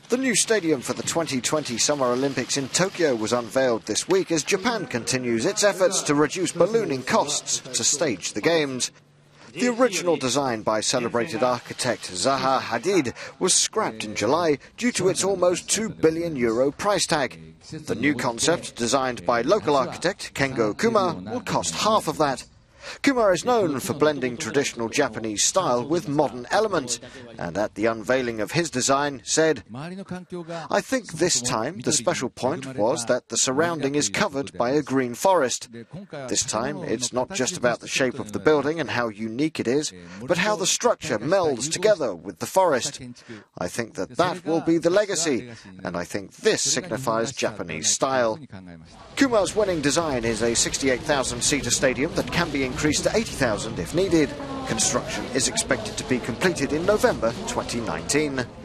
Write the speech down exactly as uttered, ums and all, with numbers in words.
The new stadium for the twenty twenty Summer Olympics in Tokyo was unveiled this week as Japan continues its efforts to reduce ballooning costs to stage the Games. The original design by celebrated architect Zaha Hadid was scrapped in July due to its almost two billion euro price tag. The new concept, designed by local architect Kengo Kuma, will cost half of that. Kuma is known for blending traditional Japanese style with modern elements, and at the unveiling of his design said, "I think this time the special point was that the surrounding is covered by a green forest. This time it's not just about the shape of the building and how unique it is, but how the structure melds together with the forest. I think that that will be the legacy, and I think this signifies Japanese style." Kuma's winning design is a sixty-eight thousand seater stadium that can be increased to eighty thousand if needed. Construction is expected to be completed in November twenty nineteen.